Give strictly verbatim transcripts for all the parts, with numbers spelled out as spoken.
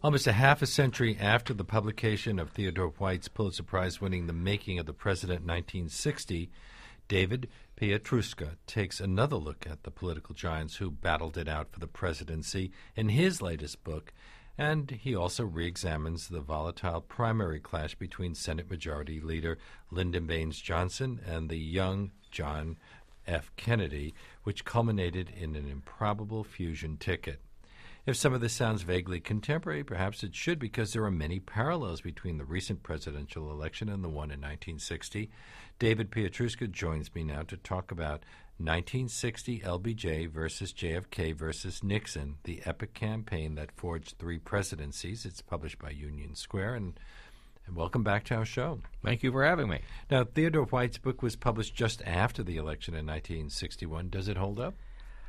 Almost a half a century after the publication of Theodore White's Pulitzer Prize-winning The Making of the President in nineteen sixty, David Pietruszka takes another look at the political giants who battled it out for the presidency in his latest book, and he also re-examines the volatile primary clash between Senate Majority Leader Lyndon Baines Johnson and the young John F. Kennedy, which culminated in an improbable fusion ticket. If some of this sounds vaguely contemporary, perhaps it should, because there are many parallels between the recent presidential election and the one in nineteen sixty. David Pietruszka joins me now to talk about nineteen sixty L B J versus J F K versus Nixon, the epic campaign that forged three presidencies. It's published by Union Square, and, and welcome back to our show. Thank you for having me. Now, Theodore White's book was published just after the election in nineteen sixty-one. Does it hold up?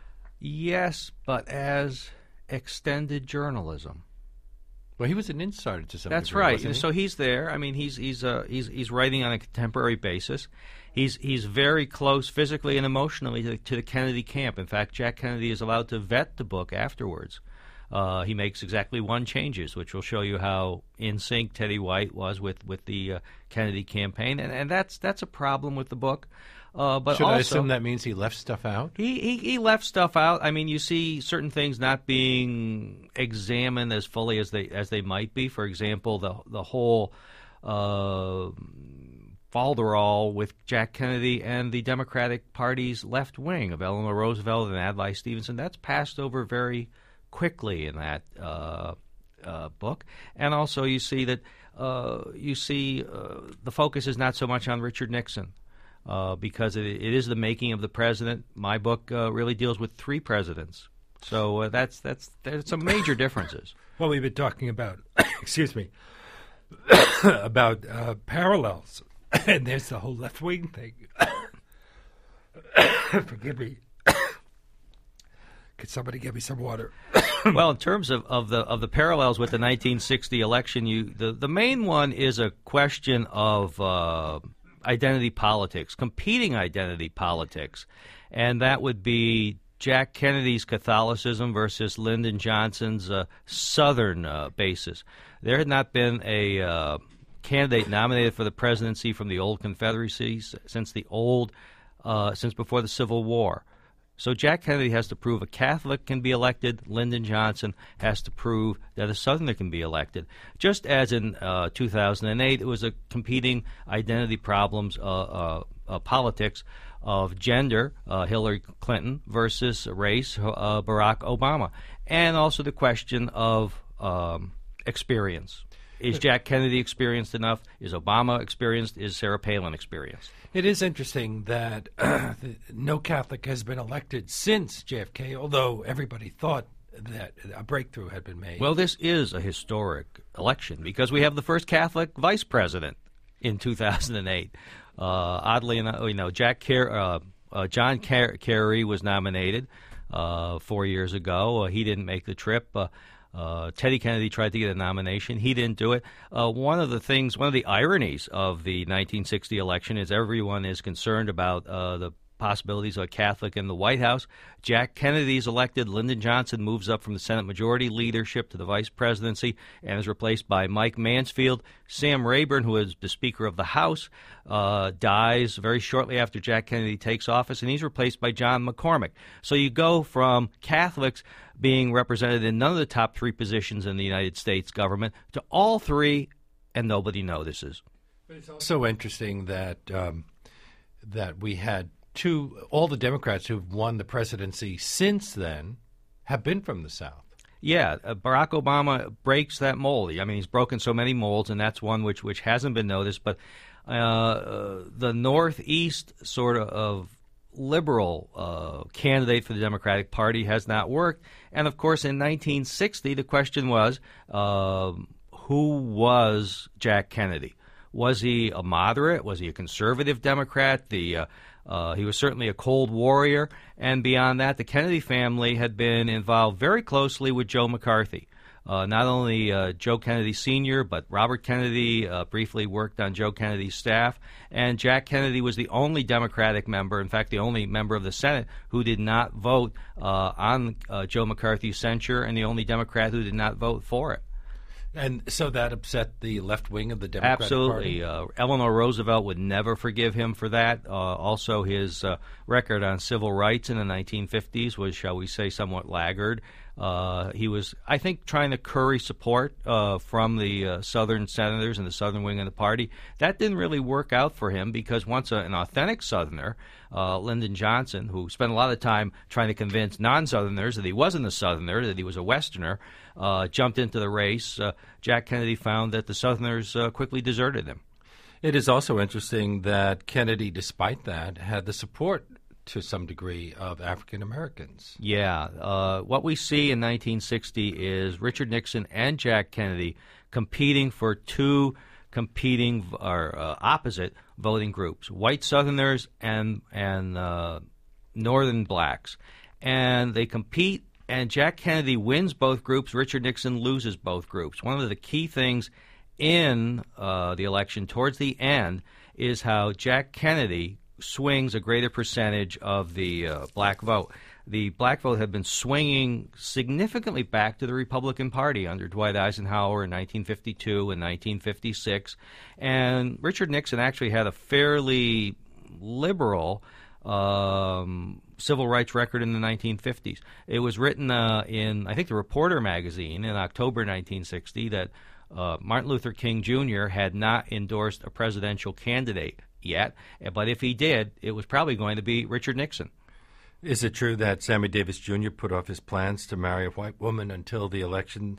Yes, but as extended journalism. Well, he was an insider to some That's degree, right. wasn't he? So he's there. I mean, he's he's uh, he's he's writing on a contemporary basis. He's he's very close physically and emotionally to, to the Kennedy camp. In fact, Jack Kennedy is allowed to vet the book afterwards. Uh, he makes exactly one changes, which will show you how in sync Teddy White was with with the uh, Kennedy campaign, and and that's that's a problem with the book. Uh, but Should also, I assume that means he left stuff out? He, he he left stuff out. I mean, you see certain things not being examined as fully as they as they might be. For example, the the whole uh, falderall with Jack Kennedy and the Democratic Party's left wing of Eleanor Roosevelt and Adlai Stevenson. That's passed over very quickly in that uh, uh, book. And also, you see that uh, you see uh, the focus is not so much on Richard Nixon. Uh, because it, it is the making of the president. My book uh, really deals with three presidents, so uh, that's that's there's some major differences. Well, we've been talking about, excuse me, about uh, parallels, and there's the whole left wing thing. Forgive me. Could somebody give me some water? Well, in terms of, of the of the parallels with the nineteen sixty election, you the, the main one is a question of Uh, identity politics, competing identity politics, and that would be Jack Kennedy's Catholicism versus Lyndon Johnson's uh, Southern uh, basis. There had not been a uh, candidate nominated for the presidency from the old Confederacy since the old, uh, since before the Civil War. So Jack Kennedy has to prove a Catholic can be elected. Lyndon Johnson has to prove that a Southerner can be elected. Just as in uh, two thousand eight, it was a competing identity problems, uh, uh, uh, politics of gender, uh, Hillary Clinton, versus race, uh, Barack Obama. And also the question of um, experience. Is Jack Kennedy experienced enough? Is Obama experienced? Is Sarah Palin experienced? It is interesting that uh, no Catholic has been elected since J F K, although everybody thought that a breakthrough had been made. Well, this is a historic election because we have the first Catholic vice president in two thousand eight. Uh, oddly enough, you know, Jack Ker- uh, uh, John Ker- Kerry was nominated uh, four years ago. Uh, he didn't make the trip. Uh, Uh, Teddy Kennedy tried to get a nomination. He didn't do it. Uh, one of the things, one of the ironies of the nineteen sixty election is everyone is concerned about uh, the possibilities of a Catholic in the White House. Jack Kennedy is elected. Lyndon Johnson moves up from the Senate Majority Leadership to the Vice Presidency and is replaced by Mike Mansfield. Sam Rayburn, who is the Speaker of the House, uh, dies very shortly after Jack Kennedy takes office, and he's replaced by John McCormick. So you go from Catholics being represented in none of the top three positions in the United States government to all three, and nobody notices. But it's also interesting that um, that we had two, all the Democrats who've won the presidency since then have been from the South. Yeah, uh, Barack Obama breaks that mold. I mean, he's broken so many molds, and that's one which, which hasn't been noticed. But uh, uh, the Northeast sort of, of liberal uh, candidate for the Democratic Party has not worked. And, of course, in nineteen sixty, the question was, uh, who was Jack Kennedy? Was he a moderate? Was he a conservative Democrat? The uh, uh, he was certainly a Cold Warrior. And beyond that, the Kennedy family had been involved very closely with Joe McCarthy. Uh, not only uh, Joe Kennedy Senior, but Robert Kennedy uh, briefly worked on Joe Kennedy's staff. And Jack Kennedy was the only Democratic member, in fact, the only member of the Senate who did not vote uh, on uh, Joe McCarthy's censure, and the only Democrat who did not vote for it. And so that upset the left wing of the Democratic Absolutely. Party? Uh, Eleanor Roosevelt would never forgive him for that. Uh, also, his uh, record on civil rights in the nineteen fifties was, shall we say, somewhat laggard. Uh, he was, I think, trying to curry support uh, from the uh, Southern senators and the Southern wing of the party. That didn't really work out for him because once a, an authentic Southerner, uh, Lyndon Johnson, who spent a lot of time trying to convince non-Southerners that he wasn't a Southerner, that he was a Westerner, uh, jumped into the race, uh, Jack Kennedy found that the Southerners uh, quickly deserted him. It is also interesting that Kennedy, despite that, had the support to some degree of African Americans. Yeah. Uh, what we see in nineteen sixty is Richard Nixon and Jack Kennedy competing for two competing or uh, opposite voting groups, white Southerners and, and uh, Northern blacks. And they compete, and Jack Kennedy wins both groups. Richard Nixon loses both groups. One of the key things in uh, the election towards the end is how Jack Kennedy swings a greater percentage of the uh, black vote. The black vote had been swinging significantly back to the Republican Party under Dwight Eisenhower in nineteen fifty-two and nineteen fifty-six, and Richard Nixon actually had a fairly liberal um, civil rights record in the nineteen fifties. It was written uh, in, I think, the Reporter magazine in October nineteen sixty that uh, Martin Luther King Junior had not endorsed a presidential candidate yet, but if he did, it was probably going to be Richard Nixon. Is it true that Sammy Davis Junior put off his plans to marry a white woman until the election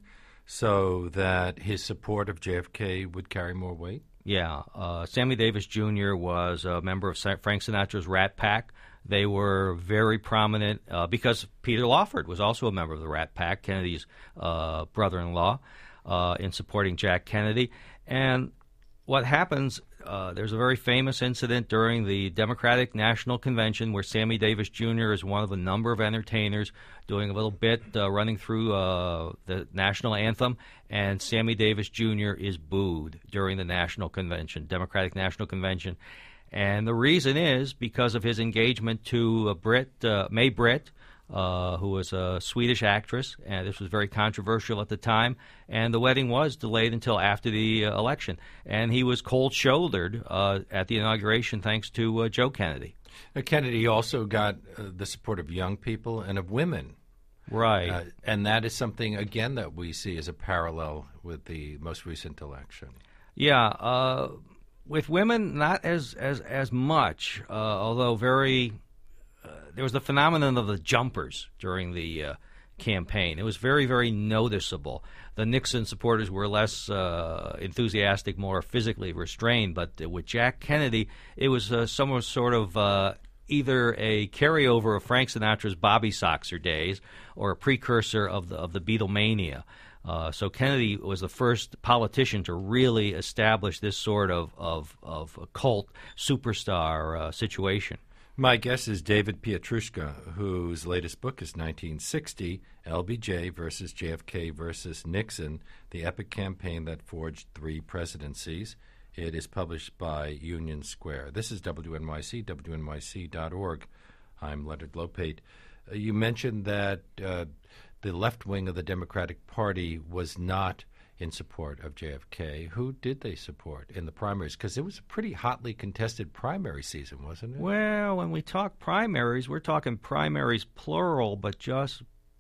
so that his support of J F K would carry more weight? Yeah. Uh, Sammy Davis Junior was a member of Frank Sinatra's Rat Pack. They were very prominent uh, because Peter Lawford was also a member of the Rat Pack, Kennedy's uh, brother-in-law, uh, in supporting Jack Kennedy. And what happens... Uh, there's a very famous incident during the Democratic National Convention where Sammy Davis Junior is one of a number of entertainers doing a little bit uh, running through uh, the national anthem, and Sammy Davis Junior is booed during the National Convention, Democratic National Convention. And the reason is because of his engagement to a Brit, uh, May Britt, Uh, who was a Swedish actress, and this was very controversial at the time, and the wedding was delayed until after the uh, election. And he was cold-shouldered uh, at the inauguration thanks to uh, Joe Kennedy. Uh, Kennedy also got uh, the support of young people and of women. Right. Uh, and that is something, again, that we see as a parallel with the most recent election. Yeah. Uh, with women, not as, as, as much, uh, although very... Uh, there was the phenomenon of the jumpers during the uh, campaign. It was very, very noticeable. The Nixon supporters were less uh, enthusiastic, more physically restrained, but uh, with Jack Kennedy, it was uh, some sort of uh, either a carryover of Frank Sinatra's Bobby Soxer days or a precursor of the, of the Beatlemania. Uh, so Kennedy was the first politician to really establish this sort of, of, of a cult superstar uh, situation. My guest is David Pietruszka, whose latest book is nineteen sixty, L B J versus J F K versus Nixon, the epic campaign that forged three presidencies. It is published by Union Square. This is W N Y C, W N Y C dot org. I'm Leonard Lopate. Uh, you mentioned that uh, the left wing of the Democratic Party was not in support of J F K. Who did they support in the primaries? Because it was a pretty hotly contested primary season, wasn't it? Well, when we talk primaries, we're talking primaries plural, but just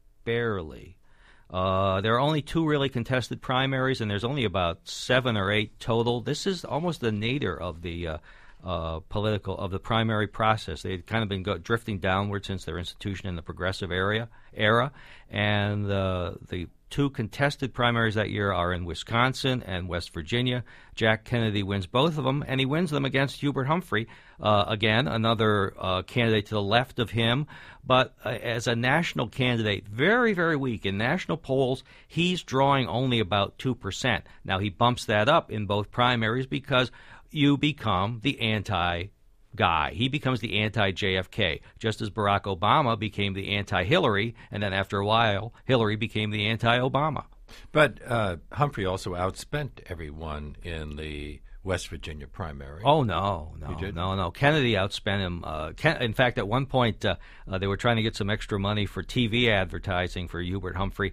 barely. Uh, there are only two really contested primaries, and there's only about seven or eight total. This is almost the nadir of the uh, uh, political, of the primary process. They've kind of been go- drifting downward since their institution in the progressive area, era, and uh, the two contested primaries that year are in Wisconsin and West Virginia. Jack Kennedy wins both of them, and he wins them against Hubert Humphrey, uh, again, another uh, candidate to the left of him. But uh, as a national candidate, very, very weak. In national polls, he's drawing only about two percent. Now, he bumps that up in both primaries because you become the anti guy. He becomes the anti-J F K, just as Barack Obama became the anti-Hillary, and then after a while, Hillary became the anti-Obama. But uh, Humphrey also outspent everyone in the West Virginia primary. Oh, no, no, He did? no, no. Kennedy outspent him. Uh, Ken- in fact, at one point, uh, uh, they were trying to get some extra money for T V advertising for Hubert Humphrey,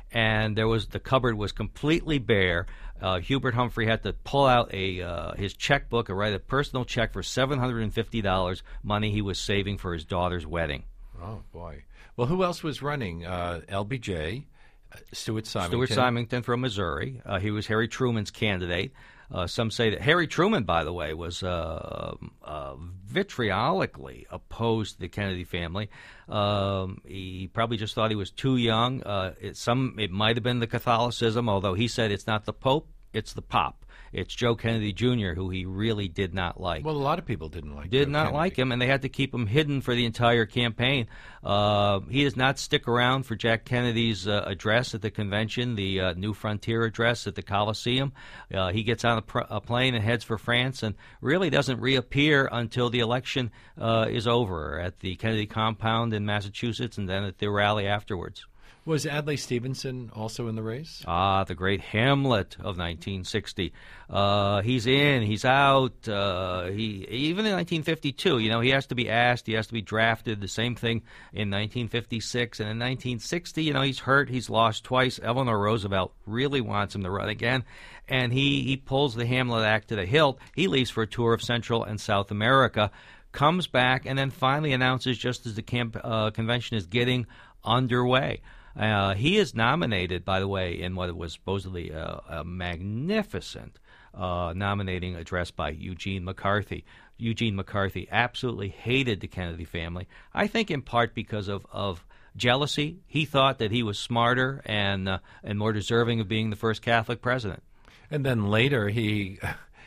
and there was the cupboard was completely bare. Uh, Hubert Humphrey had to pull out a uh, his checkbook and write a personal check for seven hundred fifty dollars, money he was saving for his daughter's wedding. Oh, boy. Well, who else was running? Uh, L B J, uh, Stuart Symington. Stuart Symington from Missouri. Uh, he was Harry Truman's candidate. Uh, some say that Harry Truman, by the way, was uh, uh, vitriolically opposed to the Kennedy family. Um, he probably just thought he was too young. Uh, it, some it might have been the Catholicism, although he said it's not the Pope, it's the Pop. It's Joe Kennedy Junior, who he really did not like. Well, a lot of people didn't like Did Joe not Kennedy. like him, and they had to keep him hidden for the entire campaign. Uh, he does not stick around for Jack Kennedy's uh, address at the convention, the uh, New Frontier address at the Coliseum. Uh, he gets on a, pr- a plane and heads for France and really doesn't reappear until the election uh, is over at the Kennedy compound in Massachusetts and then at the rally afterwards. Was Adlai Stevenson also in the race? Ah, the great Hamlet of nineteen sixty. Uh, he's in, he's out. Uh, he even in nineteen fifty-two, you know, he has to be asked, he has to be drafted. The same thing in nineteen fifty-six, and in nineteen sixty, you know, he's hurt, he's lost twice. Eleanor Roosevelt really wants him to run again, and he he pulls the Hamlet act to the hilt. He leaves for a tour of Central and South America, comes back, and then finally announces just as the camp uh, convention is getting underway. Uh, he is nominated, by the way, in what was supposedly a, a magnificent uh, nominating address by Eugene McCarthy. Eugene McCarthy absolutely hated the Kennedy family, I think in part because of, of jealousy. He thought that he was smarter and, uh, and more deserving of being the first Catholic president. And then later he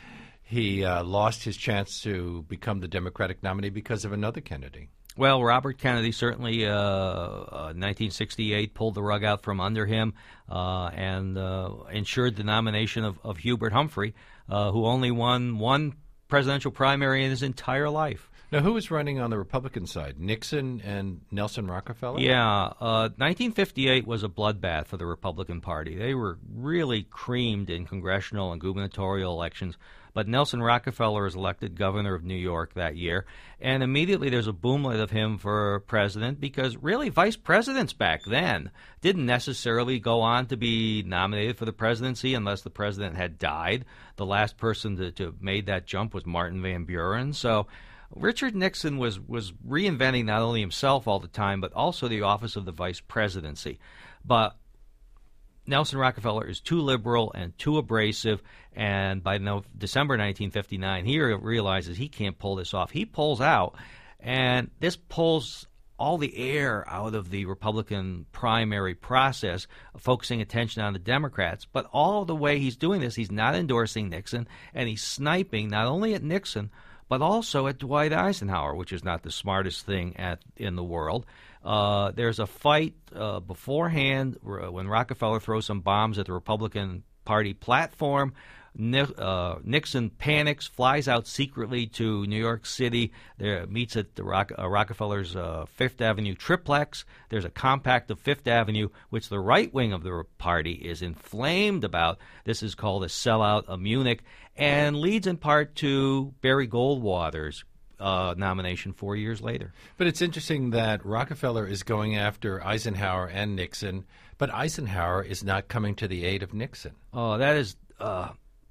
he uh, lost his chance to become the Democratic nominee because of another Kennedy. Well, Robert Kennedy certainly, uh, uh, nineteen sixty-eight, pulled the rug out from under him uh, and uh, ensured the nomination of, of Hubert Humphrey, uh, who only won one presidential primary in his entire life. Now, who was running on the Republican side, Nixon and Nelson Rockefeller? Yeah, uh, nineteen fifty-eight was a bloodbath for the Republican Party. They were really creamed in congressional and gubernatorial elections. But Nelson Rockefeller is elected governor of New York that year, and immediately there's a boomlet of him for president because really vice presidents back then didn't necessarily go on to be nominated for the presidency unless the president had died. The last person to, to have made that jump was Martin Van Buren. So Richard Nixon was, was reinventing not only himself all the time, but also the office of the vice presidency. But Nelson Rockefeller is too liberal and too abrasive, and by no, December nineteen fifty-nine, he realizes he can't pull this off. He pulls out, and this pulls all the air out of the Republican primary process, focusing attention on the Democrats. But all the way he's doing this, he's not endorsing Nixon, and he's sniping not only at Nixon, but also at Dwight Eisenhower, which is not the smartest thing at, in the world. Uh, there's a fight uh, beforehand when Rockefeller throws some bombs at the Republican Party platform. Ni- uh, Nixon panics, flies out secretly to New York City. There meets at the Rock- uh, Rockefeller's uh, Fifth Avenue triplex. There's a compact of Fifth Avenue, which the right wing of the party is inflamed about. This is called a sellout of Munich, and leads in part to Barry Goldwater's Uh, nomination four years later. But it's interesting that Rockefeller is going after Eisenhower and Nixon, but Eisenhower is not coming to the aid of Nixon. Oh, that is uh,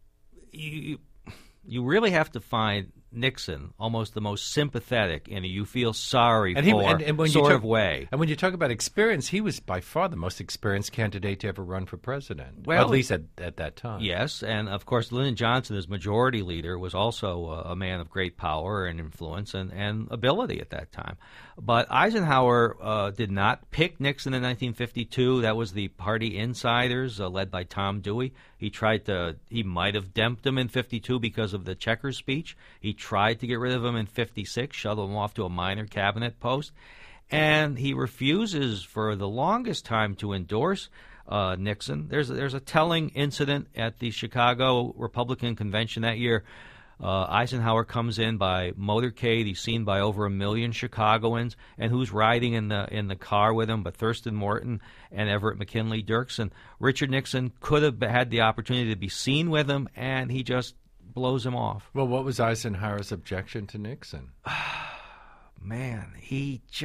you. You really have to find Nixon almost the most sympathetic in a you feel sorry And he- for and- and when you sort talk- of way. And when you talk about experience, he was by far the most experienced candidate to ever run for president, Well, at least at, at that time. Yes, and of course Lyndon Johnson, as majority leader, was also a, a man of great power and influence and, and ability at that time. But Eisenhower uh, did not pick Nixon in nineteen fifty-two. That was the party insiders uh, led by Tom Dewey. He tried to, he might have demped him in fifty-two because of the Checkers speech. He tried to get rid of him in fifty-six, shuttle him off to a minor cabinet post. And he refuses for the longest time to endorse uh, Nixon. There's, there's a telling incident at the Chicago Republican Convention that year. Uh, Eisenhower comes in by motorcade. He's seen by over a million Chicagoans. And who's riding in the in the car with him but Thurston Morton and Everett McKinley Dirksen? Richard Nixon could have had the opportunity to be seen with him, and he just blows him off. Well, what was Eisenhower's objection to Nixon? Man, he just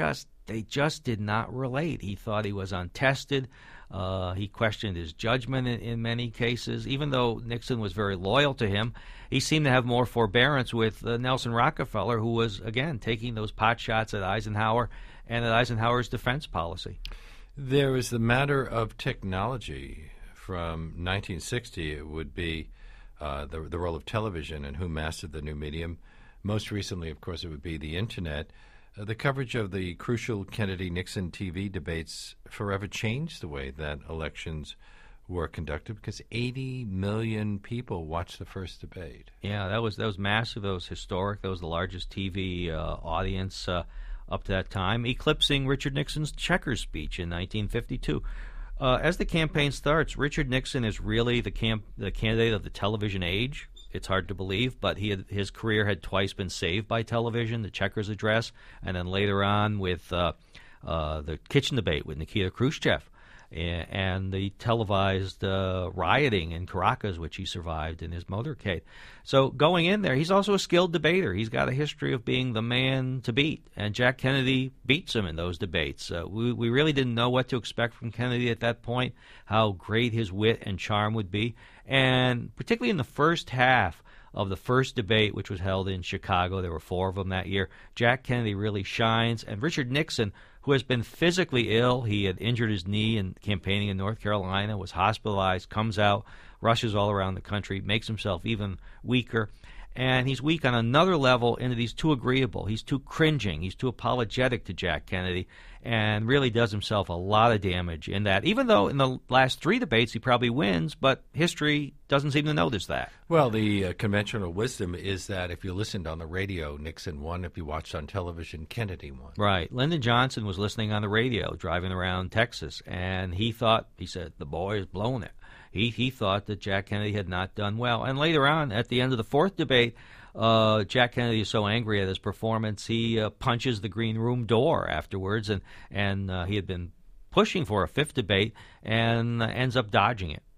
they just did not relate. He thought he was untested. Uh, he questioned his judgment in, in many cases. Even though Nixon was very loyal to him, he seemed to have more forbearance with uh, Nelson Rockefeller, who was, again, taking those pot shots at Eisenhower and at Eisenhower's defense policy. There was the matter of technology. From nineteen sixty, it would be uh, the, the role of television and who mastered the new medium. Most recently, of course, it would be the Internet. Uh, the coverage of the crucial Kennedy-Nixon T V debates forever changed the way that elections were conducted because eighty million people watched the first debate. Yeah, that was that was massive. That was historic. That was the largest T V uh, audience uh, up to that time, eclipsing Richard Nixon's Chequers speech in nineteen fifty-two. Uh, as the campaign starts, Richard Nixon is really the camp the candidate of the television age. It's hard to believe, but he had, his career had twice been saved by television, the Chequers address, and then later on with uh, uh, the kitchen debate with Nikita Khrushchev, and, and the televised uh, rioting in Caracas, which he survived in his motorcade. So going in there, he's also a skilled debater. He's got a history of being the man to beat, and Jack Kennedy beats him in those debates. Uh, we, we really didn't know what to expect from Kennedy at that point, how great his wit and charm would be. And particularly in the first half of the first debate, which was held in Chicago, there were four of them that year, Jack Kennedy really shines. And Richard Nixon, who has been physically ill, he had injured his knee in campaigning in North Carolina, was hospitalized, comes out, rushes all around the country, makes himself even weaker. And he's weak on another level in that he's too agreeable. He's too cringing. He's too apologetic to Jack Kennedy and really does himself a lot of damage in that, even though in the last three debates he probably wins, but history doesn't seem to notice that. Well, the uh, conventional wisdom is that if you listened on the radio, Nixon won. If you watched on television, Kennedy won. Right. Lyndon Johnson was listening on the radio, driving around Texas, and he thought, he said, the boy is blowing it. He he thought that Jack Kennedy had not done well. And later on, at the end of the fourth debate, uh, Jack Kennedy is so angry at his performance, he uh, punches the green room door afterwards, and, and uh, he had been pushing for a fifth debate and uh, ends up dodging it.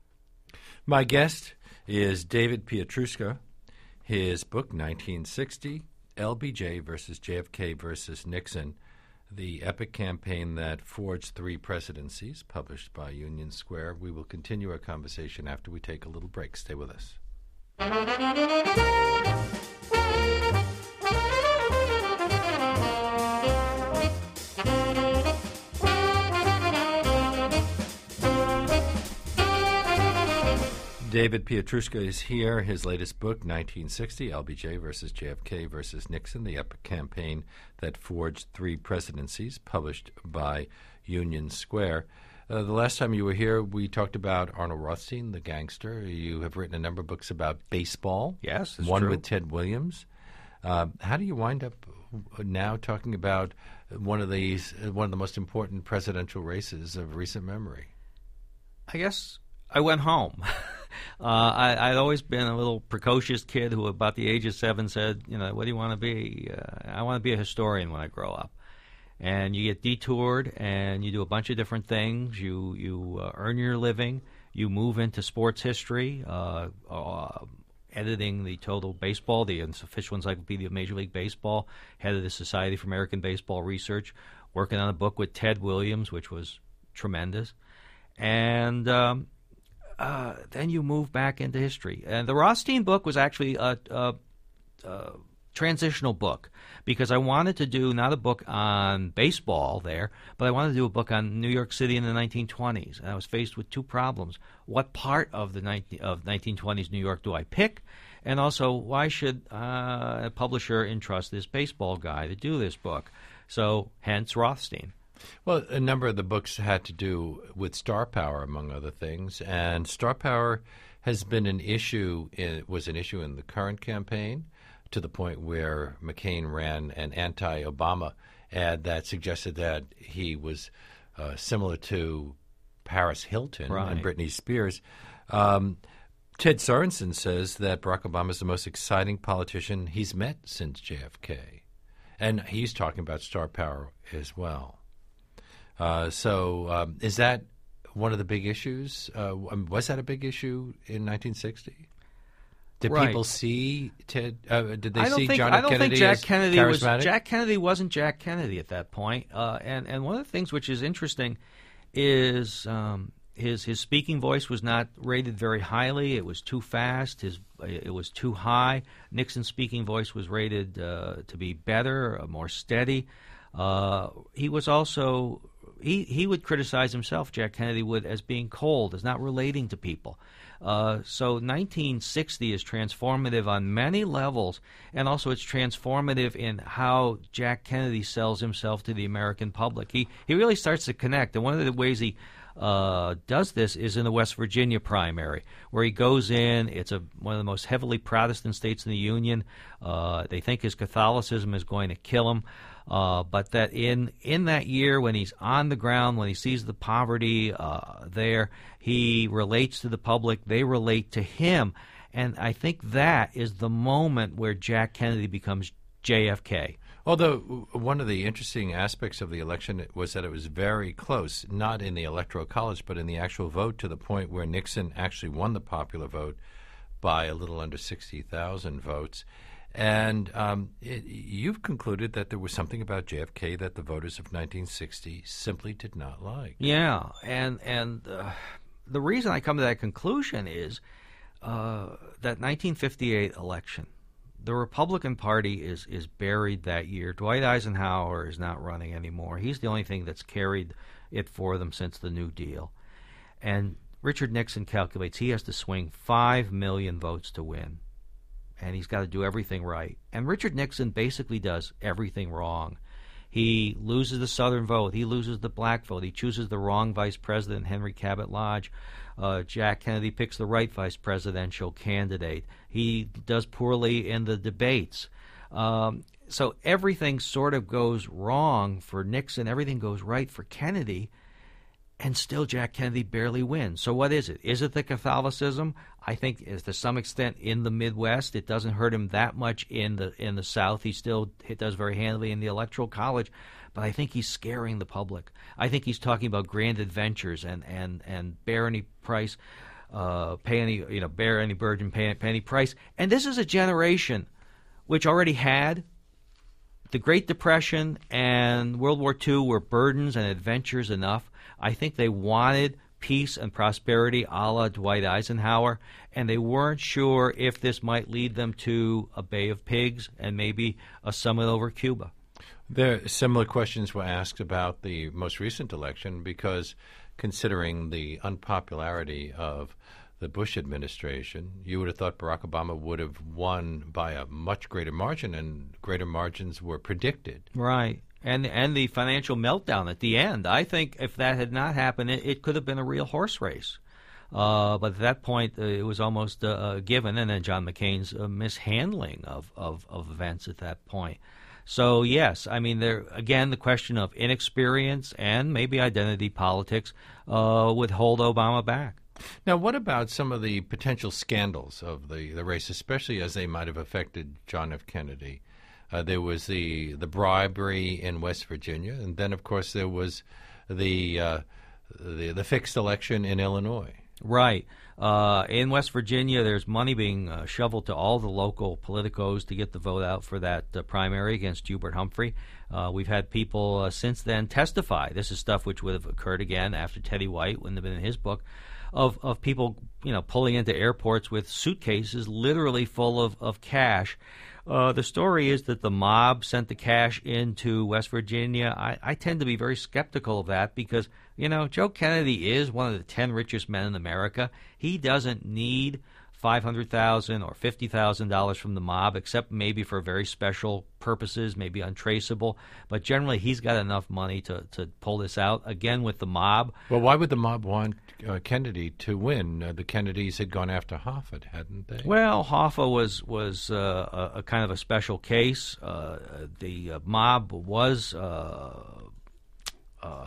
My guest is David Pietruszka. His book, nineteen sixty, L B J versus J F K versus Nixon, the epic campaign that forged three presidencies, published by Union Square. We will continue our conversation after we take a little break. Stay with us. David Pietruszka is here. His latest book, nineteen sixty, L B J versus J F K versus Nixon, the epic campaign that forged three presidencies, published by Union Square. Uh, the last time you were here, we talked about Arnold Rothstein, the gangster. You have written a number of books about baseball. Yes, that's one true. with Ted Williams. Uh, how do you wind up now talking about one of these, one of the most important presidential races of recent memory? I guess I went home. uh, I, I'd always been a little precocious kid who, about the age of seven, said, "You know, what do you want to be? Uh, I want to be a historian when I grow up." And you get detoured, and you do a bunch of different things. You you uh, earn your living. You move into sports history, uh, uh, editing the Total Baseball, the official encyclopedia of Major League Baseball, head of the Society for American Baseball Research, working on a book with Ted Williams, which was tremendous. And um, uh, then you move back into history. And the Rothstein book was actually a, a, a transitional book because I wanted to do not a book on baseball there, but I wanted to do a book on New York City in the nineteen twenties. And I was faced with two problems. What part of the nineteen, of nineteen twenties New York do I pick? And also, why should uh, a publisher entrust this baseball guy to do this book? So, hence Rothstein. Well, a number of the books had to do with star power, among other things, and star power has been an issue. It was an issue in the current campaign, to the point where McCain ran an anti-Obama ad that suggested that he was uh, similar to Paris Hilton right. and Britney Spears. Um, Ted Sorensen says that Barack Obama is the most exciting politician he's met since J F K, and he's talking about star power as well. Uh, so um, is that one of the big issues? Uh, was that a big issue in nineteen sixty? Did Right. people see Ted? Uh, did they I don't see think, John I F. don't Kennedy think Jack as Kennedy was charismatic? Jack Kennedy wasn't Jack Kennedy at that point. Uh, and and one of the things which is interesting is um, his his speaking voice was not rated very highly. It was too fast. His it was too high. Nixon's speaking voice was rated uh, to be better, uh, more steady. Uh, he was also he he would criticize himself, Jack Kennedy would, as being cold, as not relating to people. Uh, so nineteen sixty is transformative on many levels, and also it's transformative in how Jack Kennedy sells himself to the American public. He he really starts to connect, and one of the ways he uh, does this is in the West Virginia primary, where he goes in. It's a one of the most heavily Protestant states in the Union. Uh, they think his Catholicism is going to kill him. Uh, but that in, in that year, when he's on the ground, when he sees the poverty uh, there, he relates to the public. They relate to him. And I think that is the moment where Jack Kennedy becomes J F K. Although one of the interesting aspects of the election was that it was very close, not in the Electoral College, but in the actual vote, to the point where Nixon actually won the popular vote by a little under sixty thousand votes. And um, it, you've concluded that there was something about J F K that the voters of nineteen sixty simply did not like. Yeah, and and uh, the reason I come to that conclusion is uh, that nineteen fifty-eight election. The Republican Party is is buried that year. Dwight Eisenhower is not running anymore. He's the only thing that's carried it for them since the New Deal. And Richard Nixon calculates he has to swing five million votes to win. And he's got to do everything right. And Richard Nixon basically does everything wrong. He loses the Southern vote. He loses the black vote. He chooses the wrong vice president, Henry Cabot Lodge. Uh, Jack Kennedy picks the right vice presidential candidate. He does poorly in the debates. Um, so everything sort of goes wrong for Nixon. Everything goes right for Kennedy. And still Jack Kennedy barely wins. So what is it? Is it the Catholicism? I think is to some extent in the Midwest. It doesn't hurt him that much in the in the South. He still it does very handily in the Electoral College. But I think he's scaring the public. I think he's talking about grand adventures and, and, and bear any price, uh, pay any, you know, bear any burden, pay, pay any price. And this is a generation which already had the Great Depression and World War Two were burdens and adventures enough. I think they wanted peace and prosperity a la Dwight Eisenhower, and they weren't sure if this might lead them to a Bay of Pigs and maybe a summit over Cuba. There similar questions were asked about the most recent election because, considering the unpopularity of the Bush administration, you would have thought Barack Obama would have won by a much greater margin, and greater margins were predicted. Right. And and the financial meltdown at the end. I think if that had not happened, it, it could have been a real horse race. Uh, but at that point, uh, it was almost uh, a given. And then John McCain's uh, mishandling of, of, of events at that point. So, yes, I mean, there again, the question of inexperience and maybe identity politics uh, would hold Obama back. Now, what about some of the potential scandals of the, the race, especially as they might have affected John F. Kennedy? Uh, there was the the bribery in West Virginia, and then, of course, there was the uh, the, the fixed election in Illinois. Right. Uh, in West Virginia, there's money being uh, shoveled to all the local politicos to get the vote out for that uh, primary against Hubert Humphrey. Uh, we've had people uh, since then testify. This is stuff which would have occurred again after Teddy White, wouldn't have been in his book, of, of people, you know, pulling into airports with suitcases literally full of, of cash. Uh, the story is that the mob sent the cash into West Virginia. I, I tend to be very skeptical of that because, you know, Joe Kennedy is one of the ten richest men in America. He doesn't need five hundred thousand dollars or fifty thousand dollars from the mob, except maybe for very special purposes, maybe untraceable. But generally, he's got enough money to, to pull this out. Again, with the mob. Well, why would the mob want uh, Kennedy to win? Uh, the Kennedys had gone after Hoffa, hadn't they? Well, Hoffa was was uh, a, a kind of a special case. Uh, the uh, mob was uh, uh,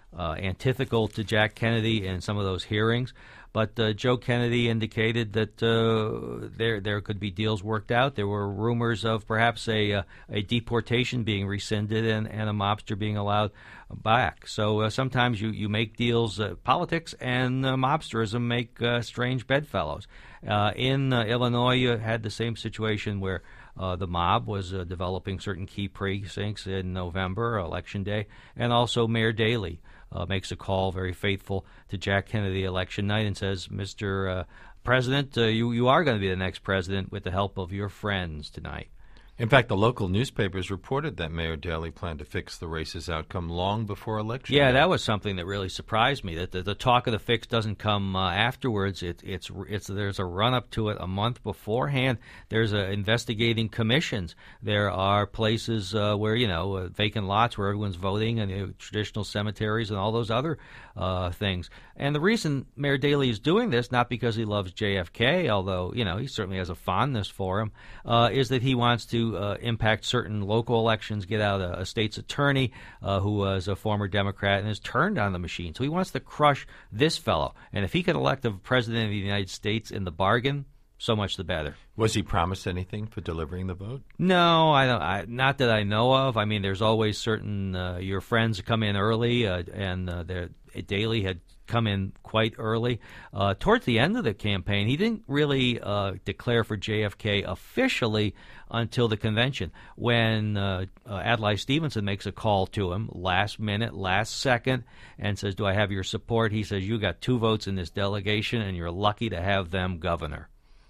uh, antithetical to Jack Kennedy in some of those hearings. But uh, Joe Kennedy indicated that uh, there there could be deals worked out. There were rumors of perhaps a uh, a deportation being rescinded and, and a mobster being allowed back. So uh, sometimes you, you make deals. Uh, politics and uh, mobsterism make uh, strange bedfellows. Uh, in uh, Illinois, you had the same situation where uh, the mob was uh, developing certain key precincts in November, Election Day, and also Mayor Daley Uh, makes a call, very faithful to Jack Kennedy election night, and says, Mister Uh, President, uh, you, you are going to be the next president with the help of your friends tonight. In fact, the local newspapers reported that Mayor Daley planned to fix the race's outcome long before election Yeah, day. that was something that really surprised me, that the, the talk of the fix doesn't come uh, afterwards. It, it's it's There's a run-up to it a month beforehand. There's uh, investigating commissions. There are places uh, where, you know, uh, vacant lots where everyone's voting, and you know, traditional cemeteries and all those other uh, things. And the reason Mayor Daley is doing this, not because he loves J F K, although, you know, he certainly has a fondness for him, uh, is that he wants to uh, impact certain local elections, get out a, a state's attorney uh, who was a former Democrat and has turned on the machine. So he wants to crush this fellow. And if he could elect a president of the United States in the bargain, so much the better. Was he promised anything for delivering the vote? No, I don't. I, not that I know of. I mean, there's always certain uh, your friends come in early, uh, and uh, Daley had come in quite early. Uh, towards the end of the campaign, he didn't really uh, declare for J F K officially until the convention, when uh, uh, Adlai Stevenson makes a call to him last minute, last second, and says, "Do I have your support?" He says, "You got two votes in this delegation, and you're lucky to have them governor."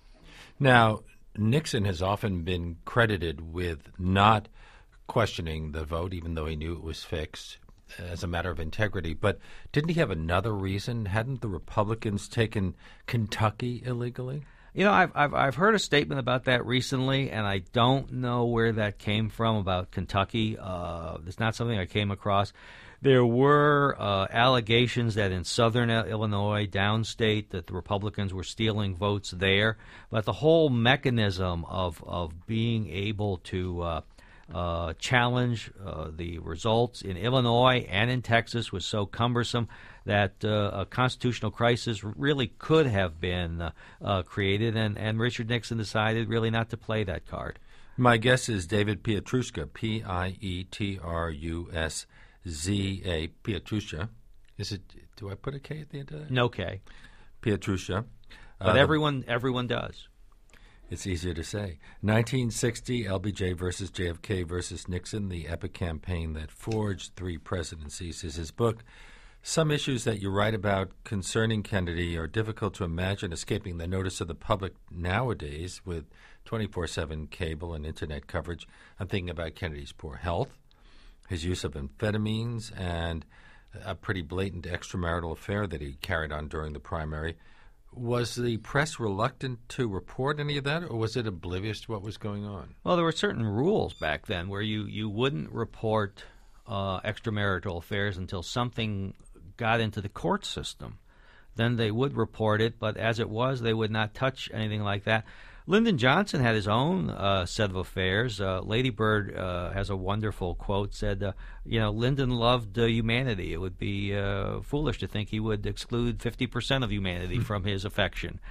Now, Nixon has often been credited with not questioning the vote, even though he knew it was fixed, as a matter of integrity. But didn't he have another reason? Hadn't the Republicans taken Kentucky illegally? You know, I've, I've I've heard a statement about that recently, and I don't know where that came from about Kentucky. Uh, it's not something I came across. There were uh, allegations that in southern Illinois, downstate, that the Republicans were stealing votes there. But the whole mechanism of, of being able to uh, uh, challenge uh, the results in Illinois and in Texas was so cumbersome that uh, a constitutional crisis really could have been uh, uh, created, and, and Richard Nixon decided really not to play that card. My guess is David Pietruszka, P I E T R U S Z A, Pietruszka. Is it? Do I put a K at the end of that? No K. Pietruszka. But uh, everyone everyone does. It's easier to say. nineteen sixty, L B J versus J F K versus Nixon, the epic campaign that forged three presidencies, is his book. Some issues that you write about concerning Kennedy are difficult to imagine escaping the notice of the public nowadays with twenty-four seven cable and Internet coverage. I'm thinking about Kennedy's poor health, his use of amphetamines, and a pretty blatant extramarital affair that he carried on during the primary. Was the press reluctant to report any of that, or was it oblivious to what was going on? Well, there were certain rules back then where you, you wouldn't report uh, extramarital affairs until something got into the court system. Then they would report it, but as it was, they would not touch anything like that. Lyndon Johnson had his own uh, set of affairs. Uh, Lady Bird uh, has a wonderful quote, said, uh, you know, Lyndon loved uh, humanity. It would be uh, foolish to think he would exclude fifty percent of humanity from his affection.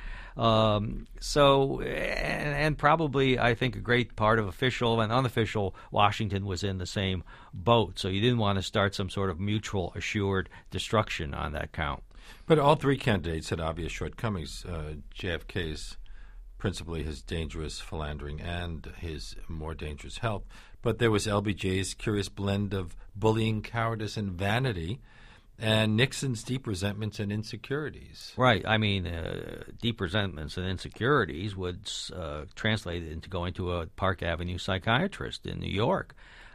Um, so, and, and probably, I think, a great part of official and unofficial Washington was in the same boat. So you didn't want to start some sort of mutual assured destruction on that count. But all three candidates had obvious shortcomings. Uh, J F K's principally his dangerous philandering and his more dangerous health. But there was L B J's curious blend of bullying, cowardice, and vanity, and Nixon's deep resentments and insecurities. Right. I mean, uh, deep resentments and insecurities would uh, translate into going to a Park Avenue psychiatrist in New York.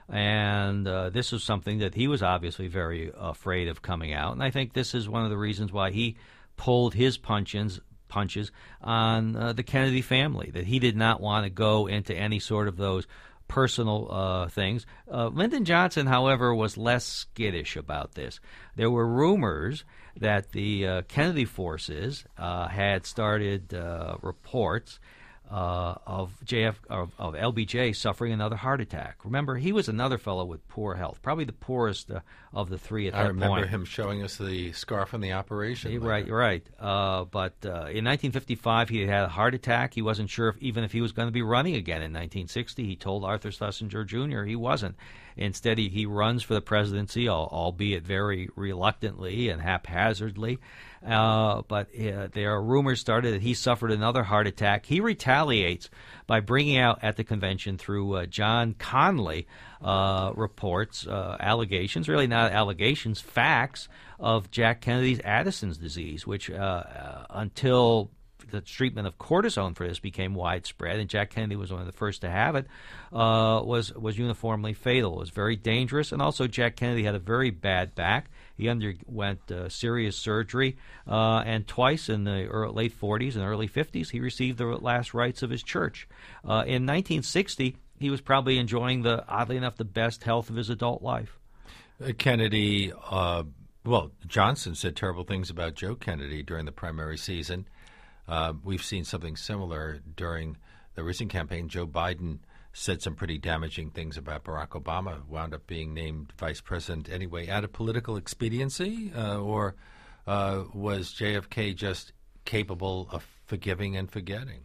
And uh, this was something that he was obviously very afraid of coming out. And I think this is one of the reasons why he pulled his punches punches on uh, the Kennedy family, that he did not want to go into any sort of those personal uh, things. Uh, Lyndon Johnson, however, was less skittish about this. There were rumors that the uh, Kennedy forces uh, had started uh, reports uh, of J F of, of L B J suffering another heart attack. Remember, he was another fellow with poor health, probably the poorest uh, of the three at I that remember point. him showing us the scar from the operation. You're later. right, you're right. Uh, but uh, in nineteen fifty-five, he had a heart attack. He wasn't sure if, even if he was going to be running again in nineteen sixty. He told Arthur Schlesinger Junior he wasn't. Instead, he, he runs for the presidency, al- albeit very reluctantly and haphazardly. Uh, but uh, there are rumors started that he suffered another heart attack. He retaliates by bringing out at the convention through uh, John Conley uh, reports, uh, allegations, really not allegations, facts of Jack Kennedy's Addison's disease, which uh, uh, until the treatment of cortisone for this became widespread, and Jack Kennedy was one of the first to have it, uh, was was uniformly fatal. It was very dangerous, and also Jack Kennedy had a very bad back. He underwent uh, serious surgery, uh, and twice in the early, late forties and early fifties, he received the last rites of his church. Uh, in nineteen sixty, he was probably enjoying, the oddly enough, the best health of his adult life. Uh, Kennedy, uh, well, Johnson said terrible things about Joe Kennedy during the primary season. Uh, we've seen something similar during the recent campaign. Joe Biden said some pretty damaging things about Barack Obama, wound up being named vice president anyway, out of political expediency, uh, or uh, was J F K just capable of forgiving and forgetting?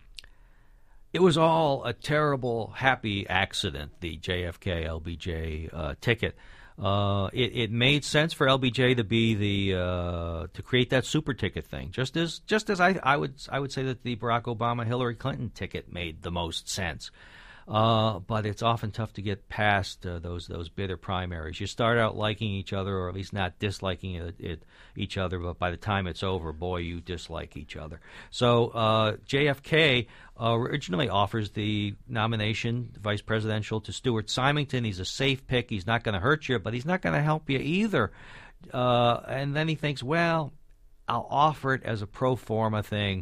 It was all a terrible, happy accident, the J F K L B J uh, ticket. Uh, it, it made sense for L B J to be the uh, to create that super ticket thing, just as just as I, I would I would say that the Barack Obama Hillary Clinton ticket made the most sense. Uh, but it's often tough to get past uh, those those bitter primaries. You start out liking each other, or at least not disliking it, it, each other, but by the time it's over, boy, you dislike each other. So uh, J F K uh, originally offers the nomination, vice presidential, to Stuart Symington. He's a safe pick. He's not going to hurt you, but he's not going to help you either. Uh, and then he thinks, well, I'll offer it as a pro forma thing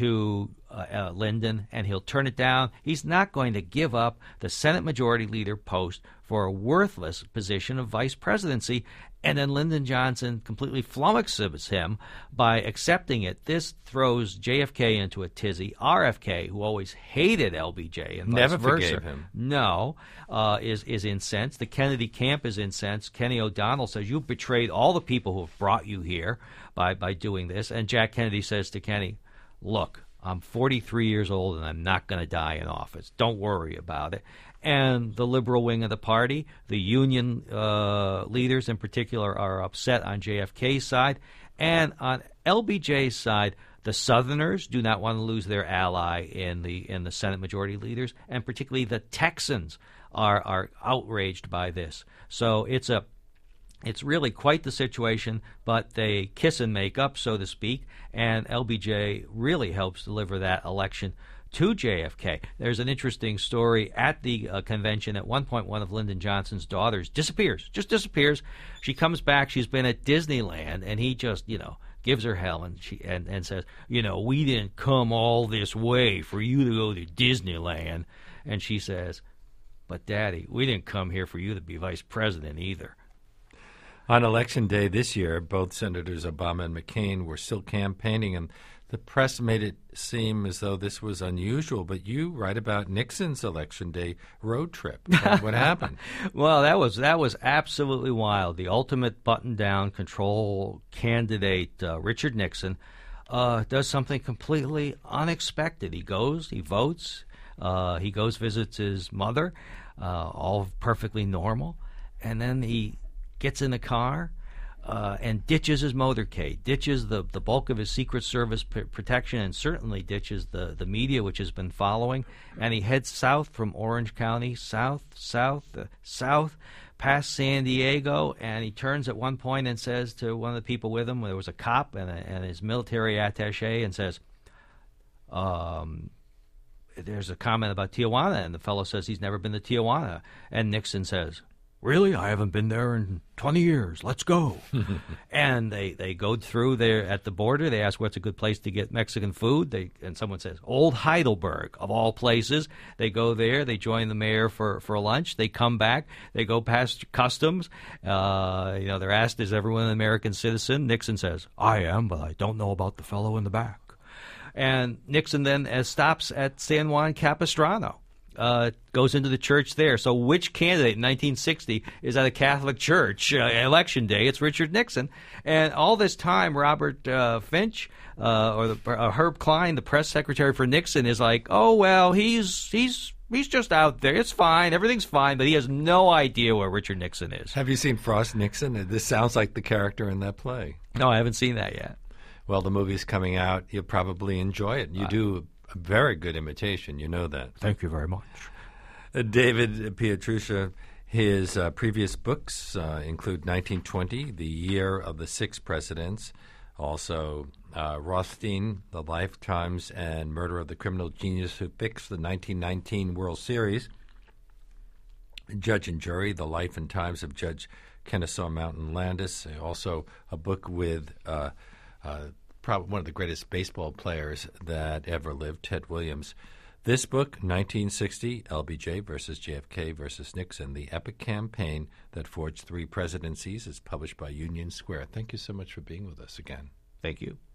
to uh, uh, Lyndon, and he'll turn it down. He's not going to give up the Senate Majority Leader post for a worthless position of vice presidency. And then Lyndon Johnson completely flummoxes him by accepting it. This throws J F K into a tizzy. R F K, who always hated L B J and Never vice versa, forgave him. No, uh, is is incensed. The Kennedy camp is incensed. Kenny O'Donnell says, "You betrayed all the people who have brought you here by by doing this." And Jack Kennedy says to Kenny, "Look, I'm forty-three years old and I'm not going to die in office. Don't worry about it." And the liberal wing of the party, the union uh, leaders in particular, are upset on J F K's side. And on L B J's side, the Southerners do not want to lose their ally in the in the Senate Majority Leaders, and particularly the Texans are are outraged by this. So it's a It's really quite the situation, but they kiss and make up, so to speak, and L B J really helps deliver that election to J F K. There's an interesting story at the uh, convention. At one point, one of Lyndon Johnson's daughters disappears, just disappears. She comes back. She's been at Disneyland, and he just, you know, gives her hell and she and, and says, you know, we didn't come all this way for you to go to Disneyland. And she says, but Daddy, we didn't come here for you to be vice president either. On Election Day this year, both Senators Obama and McCain were still campaigning, and the press made it seem as though this was unusual. But you write about Nixon's Election Day road trip. What, what happened? Well, that was that was absolutely wild. The ultimate button-down control candidate, uh, Richard Nixon, uh, does something completely unexpected. He goes, he votes, uh, he goes, visits his mother, uh, all perfectly normal, and then he gets in the car uh, and ditches his motorcade, ditches the, the bulk of his Secret Service p- protection, and certainly ditches the, the media, which has been following, and he heads south from Orange County, south, south, uh, south, past San Diego, and he turns at one point and says to one of the people with him, there was a cop and, a, and his military attaché, and says, um, there's a comment about Tijuana, and the fellow says he's never been to Tijuana, and Nixon says, really? I haven't been there in twenty years. Let's go. And they, they go through there at the border. They ask what's a good place to get Mexican food. They And someone says, Old Heidelberg, of all places. They go there. They join the mayor for, for lunch. They come back. They go past customs. Uh, you know, they're asked, is everyone an American citizen? Nixon says, I am, but I don't know about the fellow in the back. And Nixon then uh, stops at San Juan Capistrano. Uh, goes into the church there. So which candidate in nineteen sixty is at a Catholic church uh, election day? It's Richard Nixon. And all this time, Robert uh, Finch uh, or the, uh, Herb Klein, the press secretary for Nixon, is like, oh, well, he's he's he's just out there. It's fine. Everything's fine. But he has no idea where Richard Nixon is. Have you seen Frost Nixon? This sounds like the character in that play. No, I haven't seen that yet. Well, the movie's coming out. You'll probably enjoy it. You Uh, do a very good imitation. You know that. Thank you very much. Uh, David Pietrusza, his uh, previous books uh, include nineteen twenty, The Year of the Six Presidents, also uh, Rothstein, The Lifetimes and Murder of the Criminal Genius Who Fixed the nineteen nineteen World Series, Judge and Jury, The Life and Times of Judge Kennesaw Mountain Landis, also a book with uh, uh, probably one of the greatest baseball players that ever lived, Ted Williams. This book, nineteen sixty, L B J versus J F K versus Nixon, the epic campaign that forged three presidencies, is published by Union Square. Thank you so much for being with us again. Thank you.